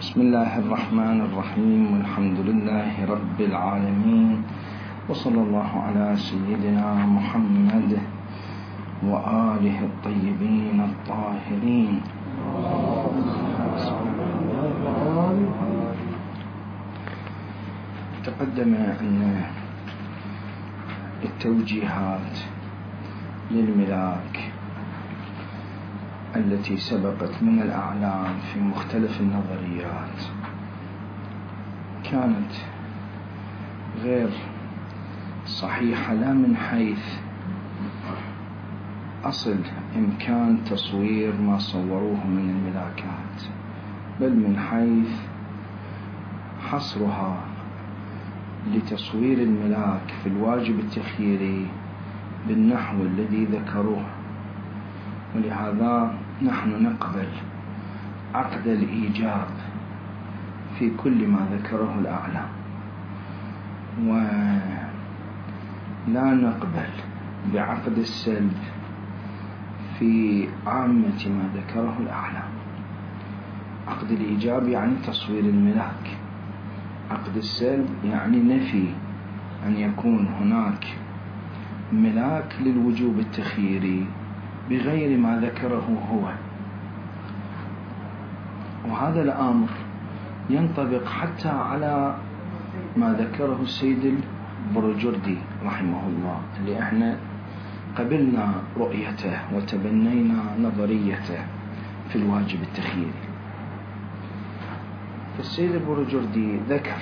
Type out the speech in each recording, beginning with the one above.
بسم الله الرحمن الرحيم، والحمد لله رب العالمين، وصلى الله على سيدنا محمد وآله الطيبين الطاهرين. تقدم أن التوجيهات للملاك التي سبقت من الأعلام في مختلف النظريات كانت غير صحيحة، لا من حيث أصل إمكان تصوير ما صوروه من الملاكات، بل من حيث حصرها لتصوير الملاك في الواجب التخييري بالنحو الذي ذكروه. ولهذا نحن نقبل عقد الإيجاب في كل ما ذكره الأعلام، ولا نقبل بعقد السلب في عامة ما ذكره الأعلام. عقد الإيجاب يعني تصوير الملاك، عقد السلب يعني نفي أن يكون هناك ملاك للوجوب التخييري بغير ما ذكره هو. وهذا الأمر ينطبق حتى على ما ذكره السيد البروجردي رحمه الله، اللي احنا قبلنا رؤيته وتبنينا نظريته في الواجب التخييري. فالسيد البروجردي ذكر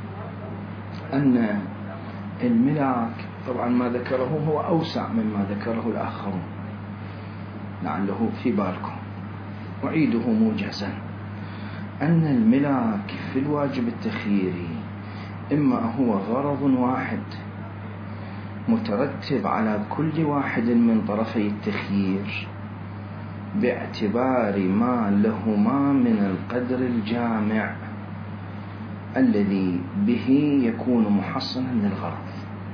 أن الملاك، طبعا ما ذكره هو أوسع مما ذكره الآخرون، لعله في بالكم، أعيده موجزا، أن الملاك في الواجب التخييري إما هو غرض واحد مترتب على كل واحد من طرفي التخيير باعتبار ما لهما من القدر الجامع الذي به يكون محصنا للغرض،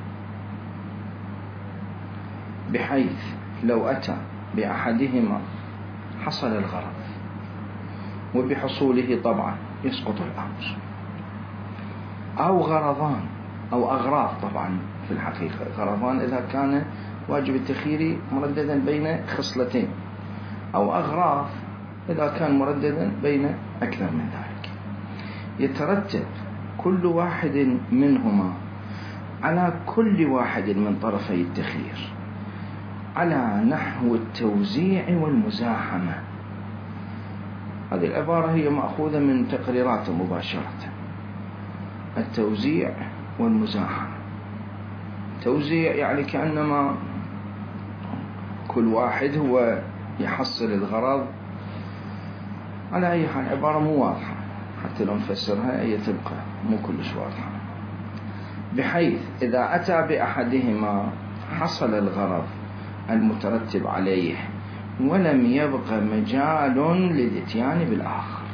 بحيث لو أتى بأحدهما حصل الغرض، وبحصوله طبعا يسقط الأمر. أو غرضان أو أغراض، طبعا في الحقيقة غرضان إذا كان واجب التخييري مرددا بين خصلتين، أو أغراض إذا كان مرددا بين أكثر من ذلك. يترتب كل واحد منهما على كل واحد من طرفي التخيير على نحو التوزيع والمزاحمة. هذه العبارة هي مأخوذة من تقريرات مباشرة. التوزيع والمزاحمة، توزيع يعني كأنما كل واحد هو يحصل الغرض. على أي حال عبارة مو واضحة، حتى لو نفسرها هي تبقى مو كلش واضحة، بحيث إذا أتى بأحدهما حصل الغرض المترتب عليه ولم يبق مجال للإتيان بالآخر،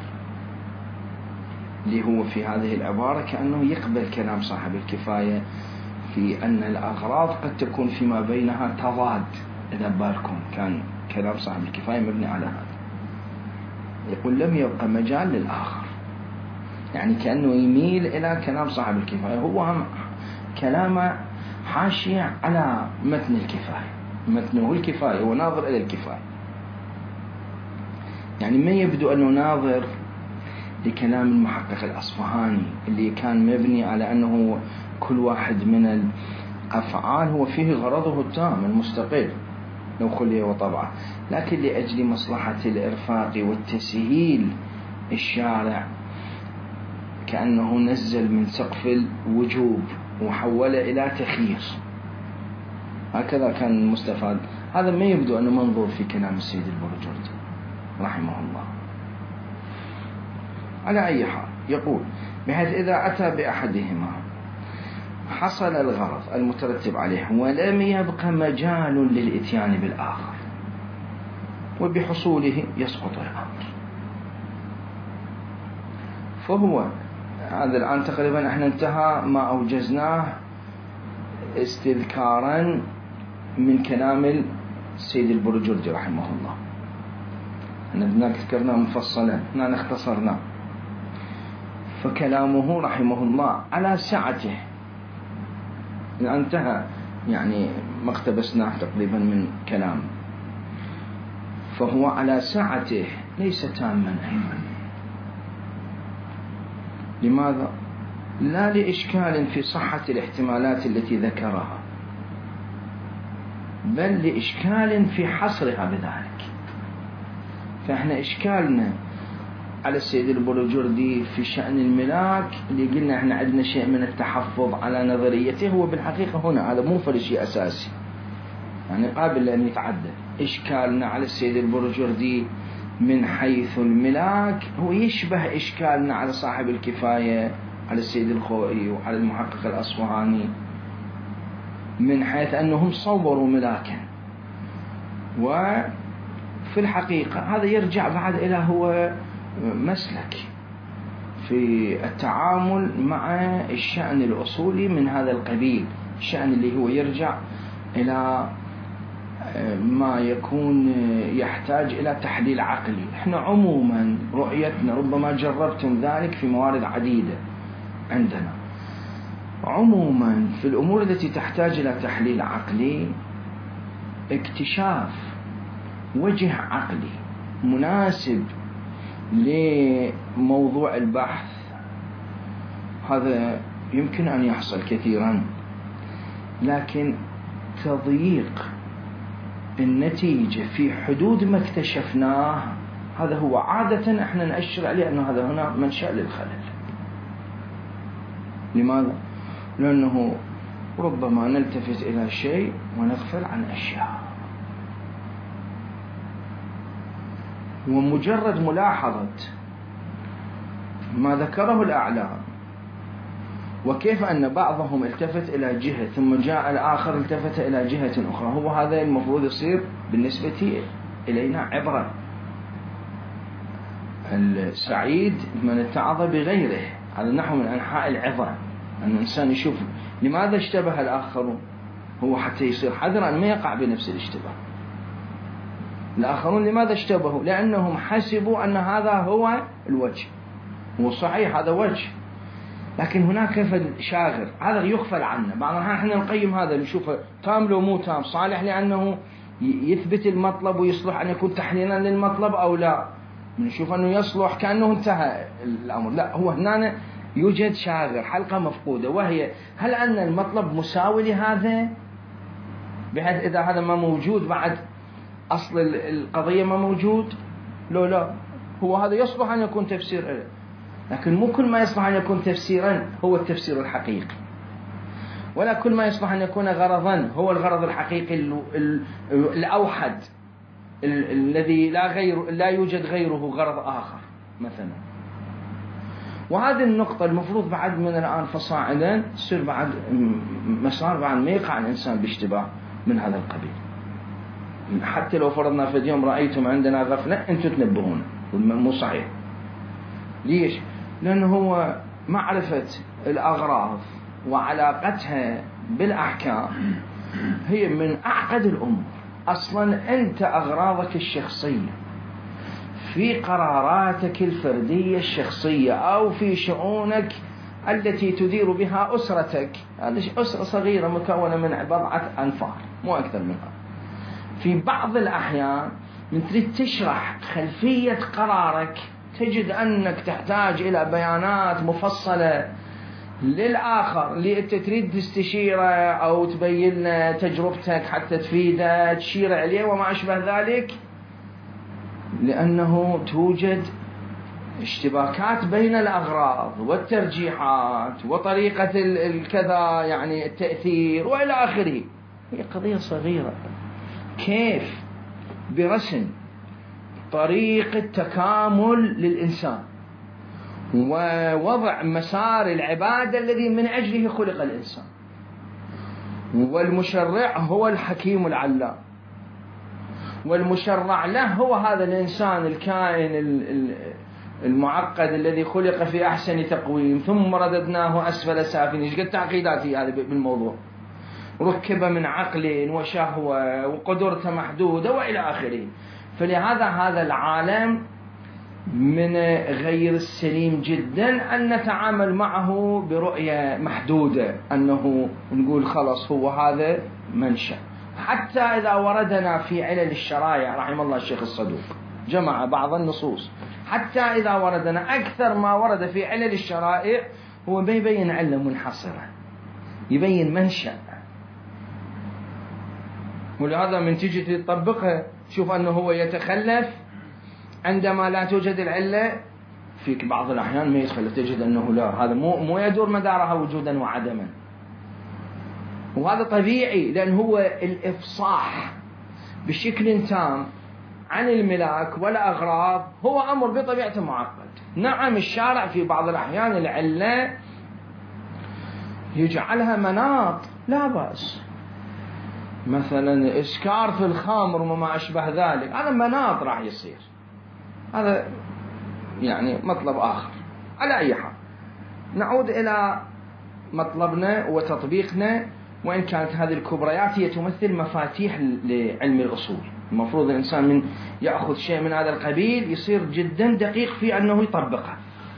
اللي هو في هذه العبارة كأنه يقبل كلام صاحب الكفاية في أن الأغراض قد تكون فيما بينها تضاد. إذا بالكم كان كلام صاحب الكفاية مبني على هذا، يقول لم يبق مجال للآخر، يعني كأنه يميل إلى كلام صاحب الكفاية، هو هم كلامه حاشية على متن الكفاية، متنه الكفاية وناظر إلى الكفاية، يعني ما يبدو أنه ناظر لكلام المحقق الأصفهاني اللي كان مبني على أنه كل واحد من الأفعال هو فيه غرضه التام المستقل لو خليه وطبعه، لكن لأجل مصلحة الإرفاق والتسهيل الشارع كأنه نزل من سقف الوجوب وحوله إلى تخيير. هكذا كان المستفاد. هذا ما يبدو أنه منظور في كلام السيد البروجردي رحمه الله. على أي حال يقول بحيث إذا أتى بأحدهما حصل الغرض المترتب عليه ولم يبق مجال للإتيان بالآخر، وبحصوله يسقط الأمر. فهو هذا الآن تقريبا احنا انتهى ما أوجزناه استذكارا من كلام السيد البروجردي رحمه الله. هناك ذكرنا مفصلا، هنا اختصرنا. فكلامه رحمه الله على سعته، انتهى يعني ما اقتبسناه تقريبا من كلام، فهو على سعته ليس تاما أيضا. لماذا؟ لا لإشكال في صحة الاحتمالات التي ذكرها، بل لإشكال في حصرها بذلك. فإحنا إشكالنا على السيد البروجردي في شأن الملاك اللي قلنا إحنا عندنا شيء من التحفظ على نظريته، هو بالحقيقة هنا هذا مو شيء أساسي، يعني قابل أن يتعدل. إشكالنا على السيد البروجردي من حيث الملاك هو يشبه إشكالنا على صاحب الكفاية، على السيد الخوئي وعلى المحقق الأصفهاني، من حيث أنهم صوروا ملاكا. وفي الحقيقة هذا يرجع بعد إلى هو مسلك في التعامل مع الشأن الأصولي من هذا القبيل، الشأن اللي هو يرجع إلى ما يكون يحتاج إلى تحليل عقلي. احنا عموما رؤيتنا، ربما جربتم ذلك في موارد عديدة عندنا، عموما في الأمور التي تحتاج إلى تحليل عقلي، اكتشاف وجه عقلي مناسب لموضوع البحث هذا يمكن أن يحصل كثيرا، لكن تضييق النتيجة في حدود ما اكتشفناه هذا هو عادة احنا نأشر عليه أنه هذا هنا منشأ للخلل. لماذا؟ لأنه ربما نلتفت إلى شيء ونغفل عن أشياء، ومجرد ملاحظة ما ذكره الأعلام وكيف أن بعضهم التفت إلى جهة ثم جاء الآخر التفت إلى جهة أخرى، هو هذا المفروض يصير بالنسبة إلينا عبرة. السعيد من اتعظ بغيره، على نحو من أنحاء العظة، أن الإنسان يشوف لماذا اشتبه الآخرون، هو حتى يصير حذر أن ما يقع بنفس الاشتباه. الآخرون لماذا اشتبهوا؟ لأنهم حسبوا أن هذا هو الوجه، هو صحيح هذا وجه، لكن هناك شاغر هذا يغفل عنه. بعض الأحيان احنا نقيم هذا نشوفه تام لو مو تام، صالح لأنه يثبت المطلب ويصلح أن يكون تحليلا للمطلب أو لا، نشوف أنه يصلح كأنه انتهى الأمر. لا، هو هنا يوجد شاغر، حلقة مفقودة، وهي هل أن المطلب مساوي لهذا، بحيث إذا هذا ما موجود بعد أصل القضية ما موجود؟ لا، هو هذا يصلح أن يكون تفسير له، لكن مو كل ما يصلح أن يكون تفسيرا هو التفسير الحقيقي، ولا كل ما يصلح أن يكون غرضا هو الغرض الحقيقي الأوحد الذي لا يوجد غيره غرض آخر مثلا. وهذه النقطة المفروض بعد من الآن فصاعدا تصير بعد مسار بعد ما يقع الإنسان باشتباه من هذا القبيل. حتى لو فرضنا في اليوم رأيتم عندنا غفلة أنتم تنبهون، مو صحيح. ليش؟ لأنه هو معرفة الأغراض وعلاقتها بالأحكام هي من أعقد الأمور. أصلا أنت أغراضك الشخصية في قراراتك الفردية الشخصية أو في شؤونك التي تدير بها أسرتك، هذه أسرة صغيرة مكونة من بضعة أنفار مو أكثر منها. في بعض الأحيان من تريد تشرح خلفية قرارك تجد أنك تحتاج إلى بيانات مفصلة للآخر اللي أنت تريد تستشيره أو تبين له تجربتك حتى تفيده تشير عليه وما أشبه ذلك، لأنه توجد اشتباكات بين الأغراض والترجيحات وطريقة الكذا يعني التأثير وإلى آخره. هي قضية صغيرة، كيف برسم طريقة تكامل للإنسان ووضع مسار العبادة الذي من أجله خلق الإنسان، والمشرع هو الحكيم العلام، والمشرع له هو هذا الإنسان الكائن المعقد الذي خلق في أحسن تقويم ثم رددناه أسفل سافلين. إيش قد تعقيداتي هذا بالموضوع، ركب من عقل وشهوة وقدرته محدودة وإلى آخره. فلهذا هذا العالم من غير السليم جدا أن نتعامل معه برؤية محدودة، أنه نقول خلص هو هذا منشأ. حتى إذا وردنا في علل الشرائع رحم الله الشيخ الصدوق جمع بعض النصوص، حتى إذا وردنا أكثر ما ورد في علل الشرائع هو ما يبين علة منحصرة، يبين منشأ. ولهذا من تجي تطبقها تشوف أنه هو يتخلف عندما لا توجد العلة. فيك بعض الأحيان ما يتخلف، تجد أنه لا، هذا مو يدور مدارها وجودا وعدما. وهذا طبيعي، لأن هو الإفصاح بشكل تام عن الملاك والأغراض هو أمر بطبيعته معقد. نعم الشارع في بعض الأحيان العلة يجعلها مناط لا بأس، مثلا إسكار في الخمر وما أشبه ذلك، هذا مناط راح يصير، هذا يعني مطلب آخر. على أي حال نعود إلى مطلبنا وتطبيقنا، وإن كانت هذه الكبريات هي تمثل مفاتيح لعلم الأصول. المفروض الإنسان من يأخذ شيء من هذا القبيل يصير جدا دقيق في أنه يطبقه.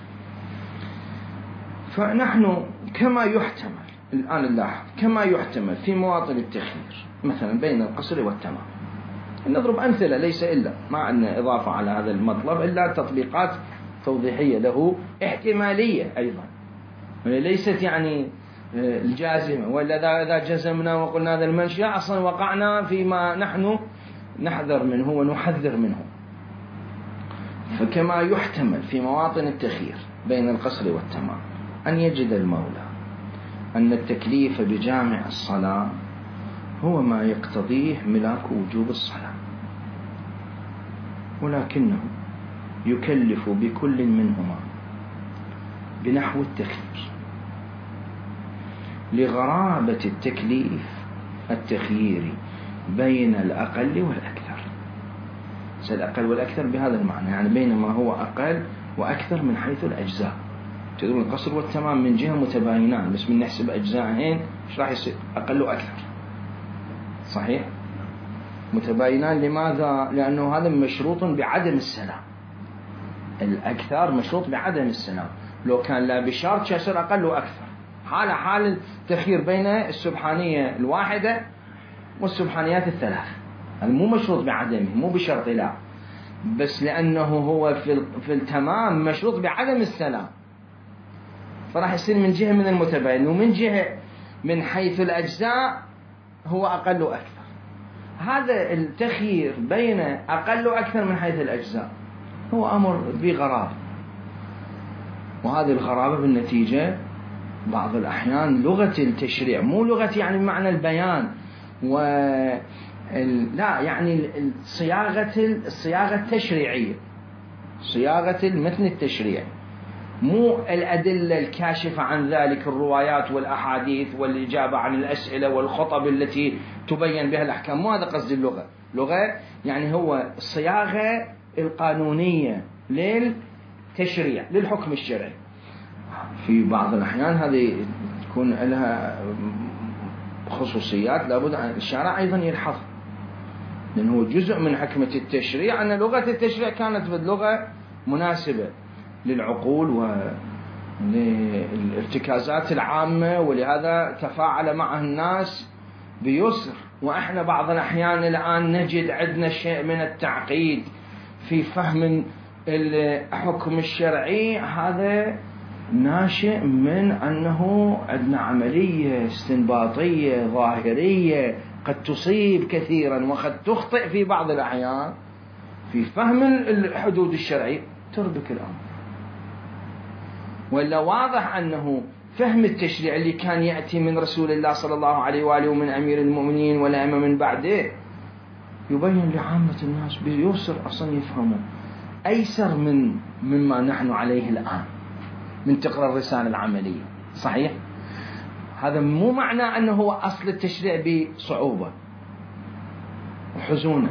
فنحن كما يحتمل الآن نلاحظ كما يحتمل في مواطن التخيير مثلا بين القصر والتمام. نضرب أمثلة ليس إلا ما عندنا إضافة على هذا المطلب إلا تطبيقات توضيحية له احتمالية أيضا، ليست يعني الجازمة. ولا إذا جزمنا وقلنا هذا المنشأ أصلا وقعنا فيما نحن نحذر منه ونحذر منه. فكما يحتمل في مواطن التخيير بين القصر والتمام أن يجد المولى أن التكليف بجامع الصلاة هو ما يقتضيه ملاك وجوب الصلاة، ولكنه يكلف بكل منهما بنحو التخيير لغرابة التكليف التخييري بين الأقل والأكثر. الأقل والأكثر بهذا المعنى، يعني بينما هو أقل وأكثر من حيث الأجزاء. تدرون القصر والتمام من جهة متباينان، بس من نحسب أجزائهن إيش راح يصير؟ أقل وأكثر، صحيح؟ متباينان. لماذا؟ لأنه هذا مشروط بعدم السلام. الأكثر مشروط بعدم السلام، لو كان لا بشرط يصير أقل وأكثر. حال التخيير بين السبحانية الواحدة والسبحانيات الثلاث، هذا مو مشروط بعدمه، مو بشرط لا، بس لأنه هو في التمام مشروط بعدم السلام، فراح يصير من جهة من المتباين، ومن جهة من حيث الأجزاء هو أقل وأكثر. هذا التخيير بين أقل وأكثر من حيث الأجزاء هو أمر بغرابة، وهذه الغرابة بالنتيجة بعض الأحيان لغة التشريع، مو لغة يعني بمعنى البيان لا، يعني الصياغة التشريعية، صياغة المتن التشريعي، مو الأدلة الكاشفة عن ذلك، الروايات والأحاديث والإجابة عن الأسئلة والخطب التي تبين بها الأحكام. مو هذا قصد اللغة يعني هو الصياغة القانونية للتشريع للحكم الشرعي. في بعض الأحيان هذه تكون لها خصوصيات لابد أن الشارع أيضا يلحظ، لأنه جزء من حكمة التشريع أن لغة التشريع كانت باللغة مناسبة للعقول وللارتكازات العامة، ولهذا تفاعل معه الناس بيسر. وإحنا بعض الأحيان الآن نجد عندنا شيء من التعقيد في فهم الحكم الشرعي، هذا ناشئ من أنه عندنا عملية استنباطية ظاهرية قد تصيب كثيرا وقد تخطئ في بعض الأحيان في فهم الحدود الشرعية، تربك الأمر. ولا واضح أنه فهم التشريع اللي كان يأتي من رسول الله صلى الله عليه وآله ومن أمير المؤمنين والأئمة من بعده يبين لعامة الناس بيسر أصلا يفهموا أيسر مما نحن عليه الآن من تقرأ الرسالة العملية. صحيح؟ هذا مو معنى أنه هو أصل التشريع بصعوبة وحزونا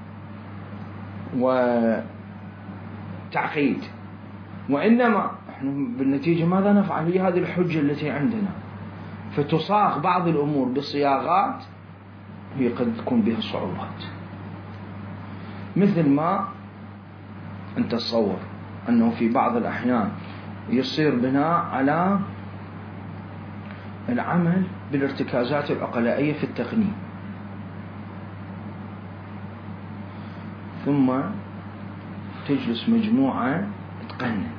وتعقيد، وإنما نحن بالنتيجة ماذا نفعل؟ هي هذه الحجة التي عندنا، فتصاغ بعض الأمور بصياغات هي قد تكون بها صعوبات. مثل ما أنت تصور أنه في بعض الأحيان يصير بناء على العمل بالارتكازات العقلائية في التقنين، ثم تجلس مجموعة تقنن.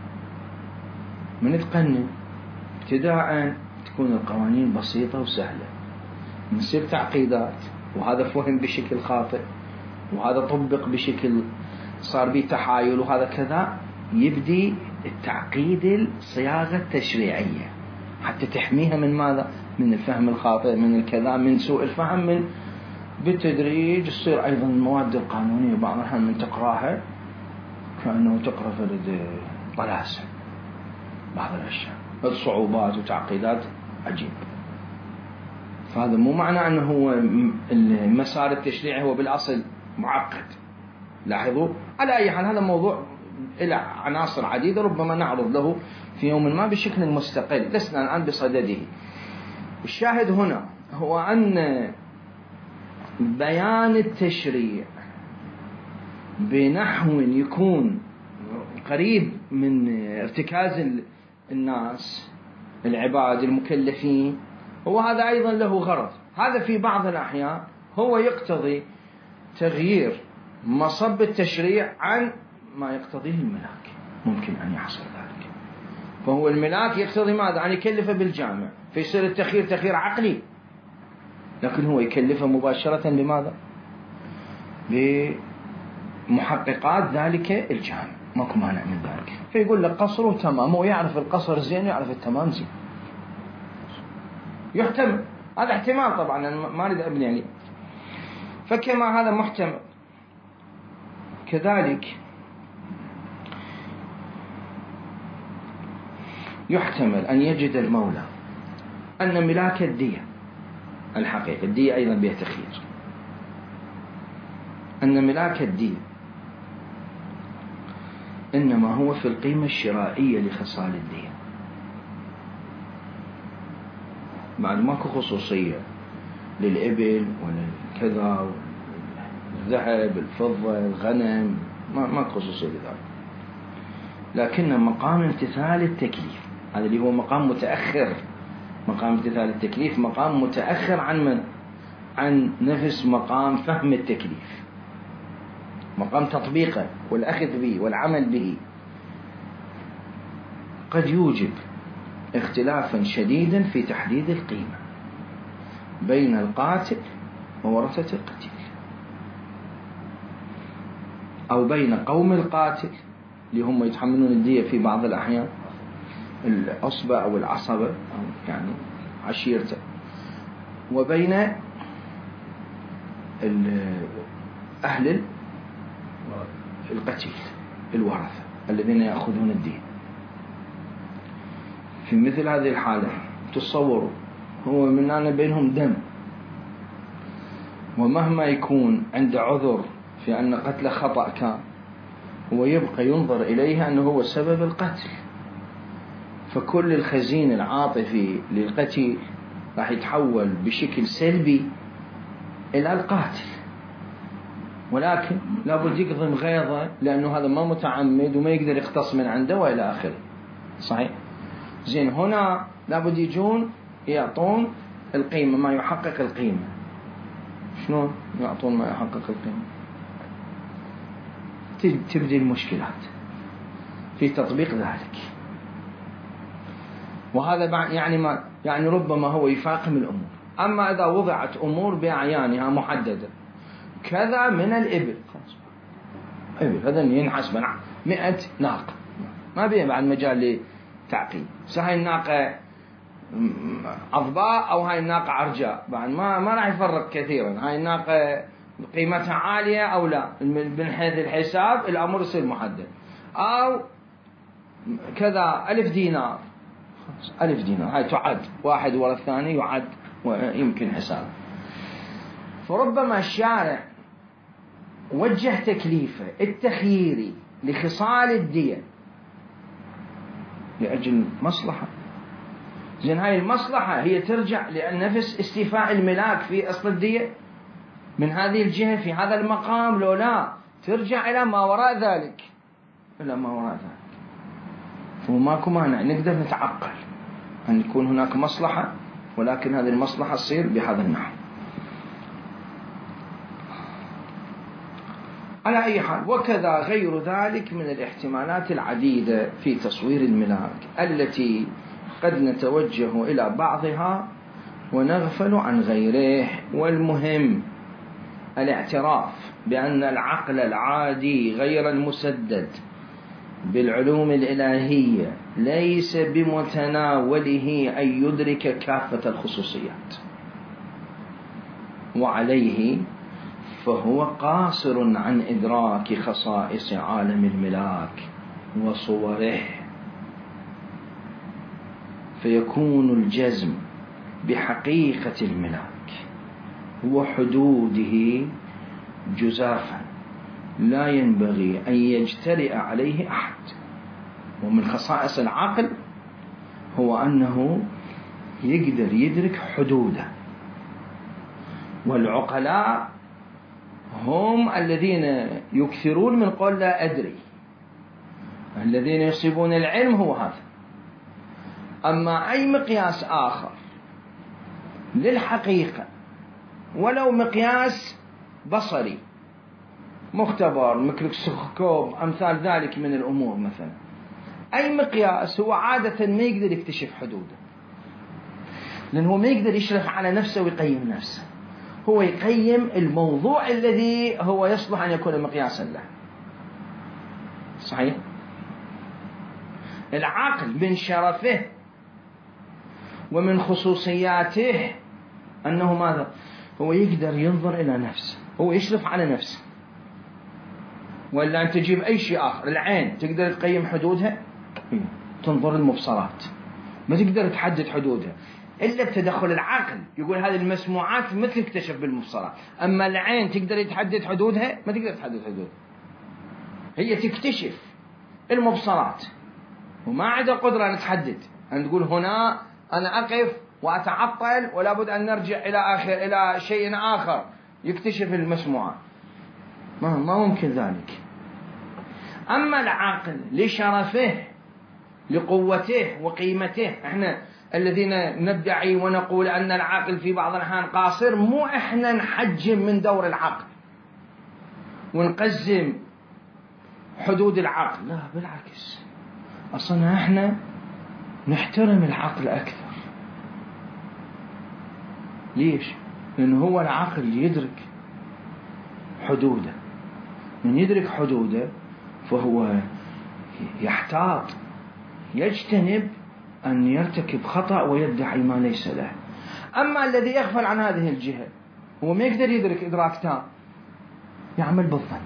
من تقنن ابتداء تكون القوانين بسيطة وسهلة، نصير تعقيدات، وهذا فهم بشكل خاطئ، وهذا طبق بشكل صار به تحايل، وهذا كذا. يبدي التعقيد الصياغة التشريعية حتى تحميها من ماذا؟ من الفهم الخاطئ، من الكذا، من سوء الفهم. من بالتدريج تصير أيضا المواد القانونية بعض الأحيان من تقراها كأنه تقرأ فرد طلاسم، بعض الأشياء الصعوبات وتعقيدات عجيب. فهذا مو معنى أنه هو المسار التشريعي هو بالأصل معقد. لاحظوا على أي حال هذا موضوع إلى عناصر عديدة ربما نعرض له في يوم ما بشكل مستقل، لسنا الآن بصدده. الشاهد هنا هو أن بيان التشريع بنحو يكون قريب من ارتكاز الناس العباد المكلفين، هو هذا أيضا له غرض. هذا في بعض الأحيان هو يقتضي تغيير مصب التشريع عن ما يقتضيه الملاك، ممكن أن يحصل ذلك. فهو الملاك يقتضي ماذا؟ أن يكلفه بالجامع، فيصير التخيير تخيير عقلي، لكن هو يكلفه مباشرة بماذا؟ بمحققات ذلك الجامع، ماكو مانع من ذلك. فيقول لك قصره تمام، هو يعرف القصر زين ويعرف التمام زين، يحتمل. هذا احتمال طبعا، أنا ما أريد أبني عليه. فكما هذا محتمل، كذلك يحتمل أن يجد المولى أن ملاك الدية الحقيقة، الدية أيضا بها تخيير، أن ملاك الدية إنما هو في القيمة الشرائية لخصال الدية، بعد ماكو خصوصية للإبل ولا كذا، الذهب، الفضة، الغنم، ما خصوصية لذلك. لكن مقام امتثال التكليف، هذا اللي هو مقام متأخر. مقام امتثال التكليف مقام متأخر عن من؟ عن نفس مقام فهم التكليف، مقام تطبيقه والأخذ به والعمل به. قد يوجب اختلافا شديدا في تحديد القيمة بين القاتل وورثة القتيل، أو بين قوم القاتل اللي هم يتحملون الدية في بعض الأحيان، العصبة أو العصبة أو يعني عشيرته، وبين أهل القتيل الورثة الذين يأخذون الدين. في مثل هذه الحالة تصوروا هو من أن بينهم دم، ومهما يكون عند عذر في أن قتل خطأ كان، هو يبقى ينظر إليها أنه هو سبب القتل، فكل الخزين العاطفي للقتيل راح يتحول بشكل سلبي إلى القاتل، ولكن لابد يقضم غيظه لأنه هذا ما متعمد وما يقدر يقتص من عنده وإلى آخره. صحيح؟ زين، هنا لابد يجون يعطون القيمة، ما يحقق القيمة. شلون يعطون ما يحقق القيمة؟ تبدي المشكلات في تطبيق ذلك، وهذا يعني ربما هو يفاقم الأمور. أما إذا وضعت أمور بأعيانها محددة، كذا من الإبل، إبل هذا ينحس من 100 ناقة، ما بيه بعد مجال لتعقيد. هاي الناقة عضباء أو هاي الناقة عرجاء، بعد ما راح يفرق كثيرا. هاي الناقة قيمتها عالية أو لا، من حيث الحساب الأمر يصير محدد. أو كذا 1000 دينار، 1000 دينار هاي تعد واحد ولا الثاني يعد ويمكن حساب. فربما الشارع وجه تكليفه التخييري لخصال الدية لأجل مصلحة. زين، هاي المصلحة هي ترجع لنفس استيفاء الملاك في أصل الدية من هذه الجهة في هذا المقام، لو لا ترجع إلى ما وراء ذلك إلى ما وراء ذلك. وماكو مانع نقدر نتعقل أن يكون هناك مصلحة، ولكن هذه المصلحة تصير بهذا النحو. على أي حال، وكذا غير ذلك من الاحتمالات العديدة في تصوير الملاك التي قد نتوجه إلى بعضها ونغفل عن غيره. والمهم الاعتراف بأن العقل العادي غير المسدد بالعلوم الإلهية ليس بمتناوله أن يدرك كافة الخصوصيات، وعليه فهو قاصر عن إدراك خصائص عالم الملاك وصوره، فيكون الجزم بحقيقة الملاك وحدوده جزافا لا ينبغي أن يجترئ عليه أحد. ومن خصائص العقل هو أنه يقدر يدرك حدوده، والعقلاء هم الذين يكثرون من قول لا أدري، الذين يصيبون العلم هو هذا. أما أي مقياس آخر للحقيقة ولو مقياس بصري مختبر ميكروسكوب أمثال ذلك من الأمور مثلا، أي مقياس هو عادة ما يقدر يكتشف حدوده، لأنه ما يقدر يشرف على نفسه ويقيم نفسه، هو يقيم الموضوع الذي هو يصلح أن يكون مقياسا له. صحيح؟ العقل من شرفه ومن خصوصياته أنه ماذا؟ هو يقدر ينظر إلى نفسه، هو يشرف على نفسه. ولا أن تجيب أي شيء آخر، العين تقدر تقيم حدودها؟ تنظر المبصرات ما تقدر تحدد حدودها إلا بتدخل العقل، يقول هذه المسموعات مثل اكتشف بالمبصرات. أما العين تقدر تحدد حدودها؟ ما تقدر تحدد حدودها، هي تكتشف المبصرات وما عندها قدرة أن تحدد، أن تقول هنا أنا أقف وأتعطل ولا بد أن نرجع إلى شيء آخر يكتشف المسموعات، ما ممكن ذلك. أما العقل لشرفه لقوته وقيمته، احنا الذين ندعي ونقول أن العقل في بعض الأحيان قاصر، مو احنا نحجم من دور العقل ونقزم حدود العقل، لا بالعكس، أصلا احنا نحترم العقل أكثر. ليش؟ لأنه هو العقل يدرك حدوده، من يدرك حدوده فهو يحتاط، يجتنب أن يرتكب خطأ ويدعي ما ليس له. أما الذي يغفل عن هذه الجهة هو ما يقدر يدرك إدراك تام، يعمل بالظن.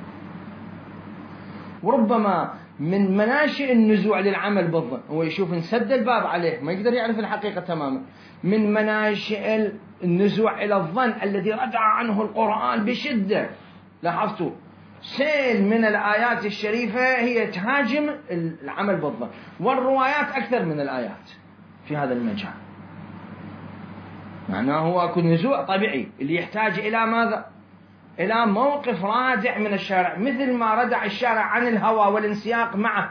وربما من مناشئ النزوع للعمل بالظن هو يشوف انسد الباب عليه، ما يقدر يعرف الحقيقة تماما. من مناشئ النزوع إلى الظن الذي ردع عنه القرآن بشدة، لاحظتوا سيل من الآيات الشريفة هي تهاجم العمل بالظن، والروايات أكثر من الآيات في هذا المجال. معناه هو أكون نزوع طبيعي اللي يحتاج إلى ماذا؟ إلى موقف رادع من الشارع، مثل ما ردع الشارع عن الهوى والانسياق معه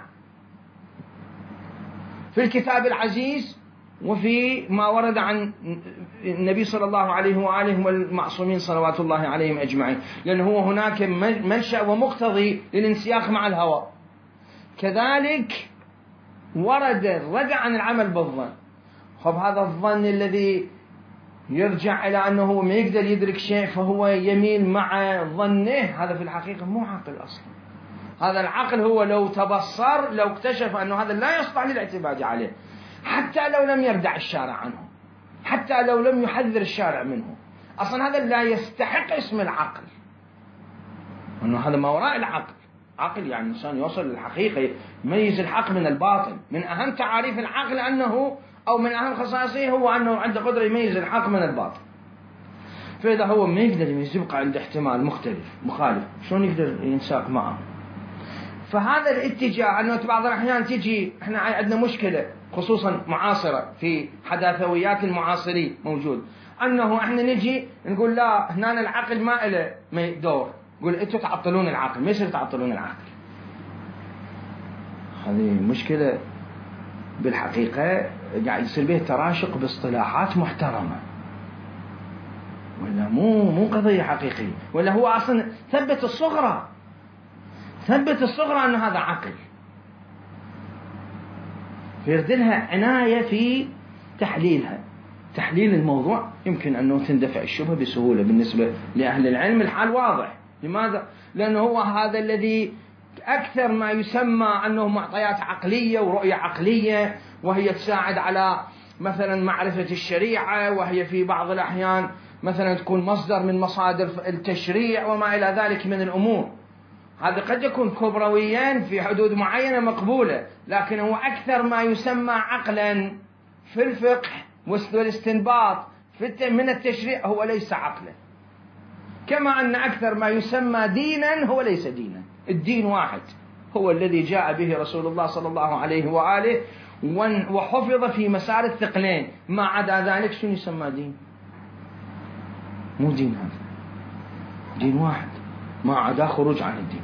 في الكتاب العزيز وفي ما ورد عن النبي صلى الله عليه وآله والمعصومين صلوات الله عليهم أجمعين، لأنه هو هناك منشأ ومقتضي للانسياق مع الهوى. كذلك ورد الردع عن العمل بالظن. خب هذا الظن الذي يرجع إلى أنه ما يقدر يدرك شيء فهو يميل مع ظنه، هذا في الحقيقة مو عقل أصلا. هذا العقل هو لو تبصر، لو اكتشف أنه هذا لا يصلح للاعتماد عليه، حتى لو لم يردع الشارع عنه، حتى لو لم يحذر الشارع منه، أصلا هذا لا يستحق اسم العقل، أنه هذا ما وراء العقل. عقل يعني إنسان يوصل للحقيقة، يميز الحق من الباطل. من أهم تعاريف العقل أنه، أو من أهم خصائصه هو أنه عنده قدرة يميز الحق من الباطل. فإذا هو ما يقدر يميز، يبقى عنده احتمال مخالف، شلون يقدر ينساق معه؟ فهذا الاتجاه أنه بعض الأحيان تجي، إحنا عندنا مشكلة خصوصا معاصرة في حداثويات المعاصرين موجود، أنه إحنا نجي نقول لا هنا العقل ما له دور، نقول أنتوا تعطلون العقل، ما يصير تعطلون العقل. هذه مشكلة بالحقيقة، قاعد يصير به تراشق باصطلاحات محترمة، ولا مو قضية حقيقية، ولا هو أصلا ثبت الصغرى أن هذا عقل، فيردلها عناية في تحليل الموضوع. يمكن أنه تندفع الشبهة بسهولة بالنسبة لأهل العلم. الحال واضح. لماذا؟ لأنه هو هذا الذي أكثر ما يسمى أنه معطيات عقلية ورؤية عقلية، وهي تساعد على مثلا معرفة الشريعة، وهي في بعض الأحيان مثلا تكون مصدر من مصادر التشريع وما إلى ذلك من الأمور. هذا قد يكون كبرويا في حدود معينة مقبولة، لكن هو أكثر ما يسمى عقلا في الفقه والاستنباط من التشريع هو ليس عقلا، كما أن أكثر ما يسمى دينا هو ليس دينا. الدين واحد، هو الذي جاء به رسول الله صلى الله عليه وآله وحفظ في مسار الثقلين. ما عدا ذلك شنو يسمى دين؟ مو دين، هذا دين واحد، ما عدا خروج عن الدين.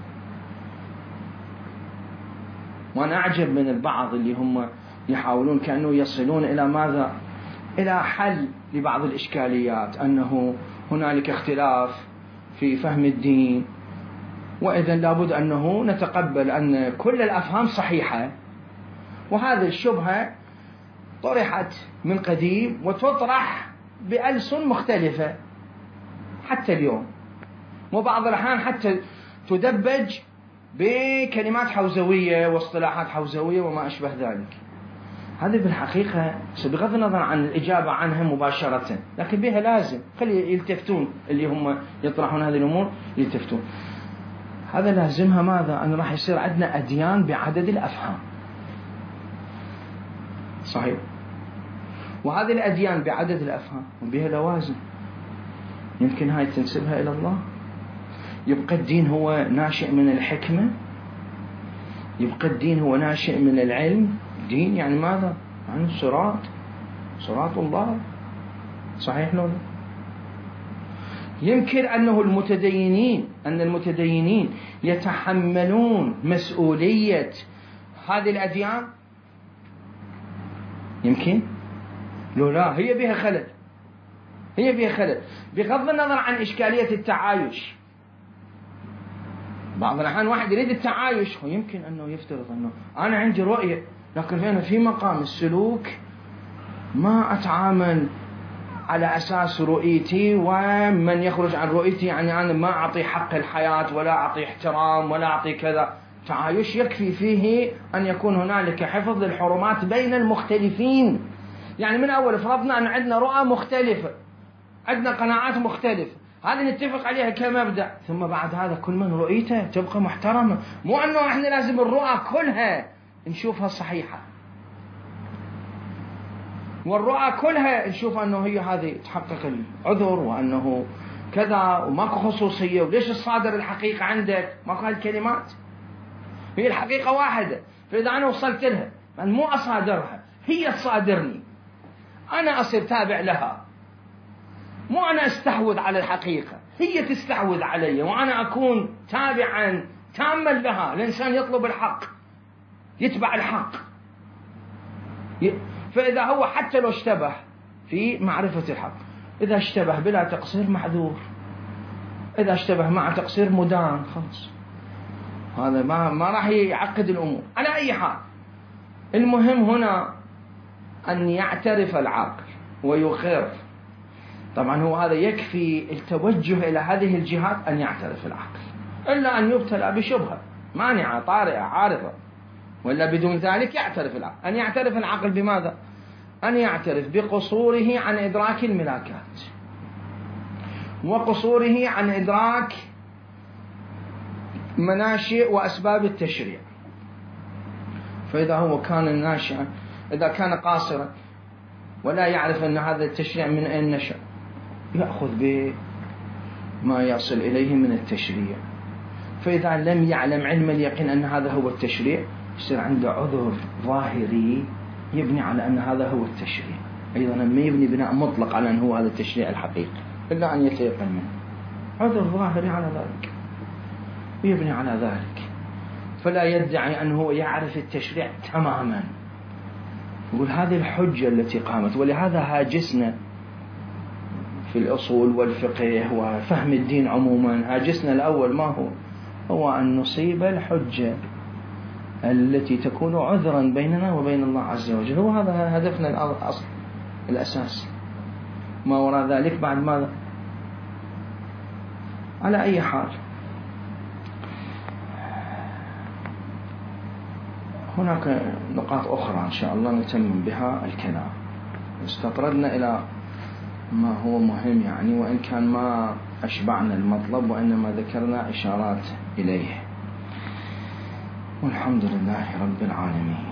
وأنا أعجب من البعض اللي هم يحاولون كأنه يصلون إلى ماذا؟ إلى حل لبعض الإشكاليات، أنه هنالك اختلاف في فهم الدين، وإذا لابد أنه نتقبل أن كل الأفهام صحيحة. وهذه الشبهة طرحت من قديم وتطرح بألسن مختلفة حتى اليوم، وبعض الأحيان حتى تدبج بكلمات حوزوية واصطلاحات حوزوية وما أشبه ذلك. هذه بالحقيقة بغض النظر عن الإجابة عنها مباشرة، لكن بها لازم خلي يلتفتون اللي هم يطرحون هذه الأمور، يلتفتون. هذا لازمها ماذا؟ أن راح يصير عندنا أديان بعدد الأفهام. صحيح. وهذه الأديان بعدد الأفهام وبها لوازم، يمكن هاي تنسبها إلى الله. يبقى الدين هو ناشئ من الحكمة، يبقى الدين هو ناشئ من العلم. دين يعني ماذا؟ يعني صراط الله. صحيح لو يمكن أنه المتدينين يتحملون مسؤولية هذه الأديان؟ يمكن. لو لا، هي بها خلل بغض النظر عن إشكالية التعايش. بعض الأحيان واحد يريد التعايش، ويمكن أنه يفترض أنه أنا عندي رؤية، لكن هنا في مقام السلوك ما أتعامل على أساس رؤيتي، ومن يخرج عن رؤيتي يعني أنا ما أعطي حق الحياة ولا أعطي احترام ولا أعطي كذا. تعايش يكفي فيه أن يكون هنالك حفظ للحرمات بين المختلفين. يعني من أول فرضنا أن عندنا رؤى مختلفة، عندنا قناعات مختلفة، هذه نتفق عليها كمبدأ، ثم بعد هذا كل من رؤيته تبقى محترمة. مو أنه إحنا لازم الرؤى كلها نشوفها صحيحة، والرؤى كلها نشوف أنه هي هذه تحقق العذر، وأنه كذا وماكو خصوصية، وليش الصادر الحقيقة عندك؟ ماكو هالكلمات. هي الحقيقة واحدة، فإذا أنا وصلت لها أنا مو أصادرها، هي تصادرني، أنا أصير تابع لها، مو أنا أستحوذ على الحقيقة، هي تستحوذ علي وأنا أكون تابعا تاما لها. الإنسان يطلب الحق، يتبع الحق. فإذا هو حتى لو اشتبه في معرفة الحق، إذا اشتبه بلا تقصير معذور، إذا اشتبه مع تقصير مدان، خلاص هذا ما راح يعقد الأمور. على أي حال، المهم هنا أن يعترف العاقل ويقر. طبعا هو هذا يكفي التوجه إلى هذه الجهات أن يعترف العاقل، إلا أن يبتلى بشبهة مانعة طارئة عارضة، ولا بدون ذلك يعترف العقل. أن يعترف العقل بماذا؟ أن يعترف بقصوره عن إدراك الملاكات، وقصوره عن إدراك مناشئ وأسباب التشريع. فإذا هو كان ناشئا، إذا كان قاصرا ولا يعرف أن هذا التشريع من أين نشأ، يأخذ بما يصل إليه من التشريع. فإذا لم يعلم علم اليقين أن هذا هو التشريع، يصير عنده عذر ظاهري يبني على أن هذا هو التشريع. أيضا ما يبني بناء مطلق على أن هو هذا التشريع الحقيقي، إلا أن يتيقن منه. عذر ظاهري على ذلك، ويبني على ذلك. فلا يدعي أنه يعرف التشريع تماما. يقول هذه الحجة التي قامت. ولهذا هاجسنا في الأصول والفقه وفهم الدين عموما، هاجسنا الأول ما هو أن نصيب الحجة التي تكون عذرا بيننا وبين الله عز وجل. هو هذا هدفنا الأصل الأساس. ما وراء ذلك بعد ماذا؟ على أي حال، هناك نقاط أخرى إن شاء الله نتمم بها الكلام. استطردنا إلى ما هو مهم يعني، وإن كان ما أشبعنا المطلب، وإنما ذكرنا إشارات إليه. والحمد لله رب العالمين.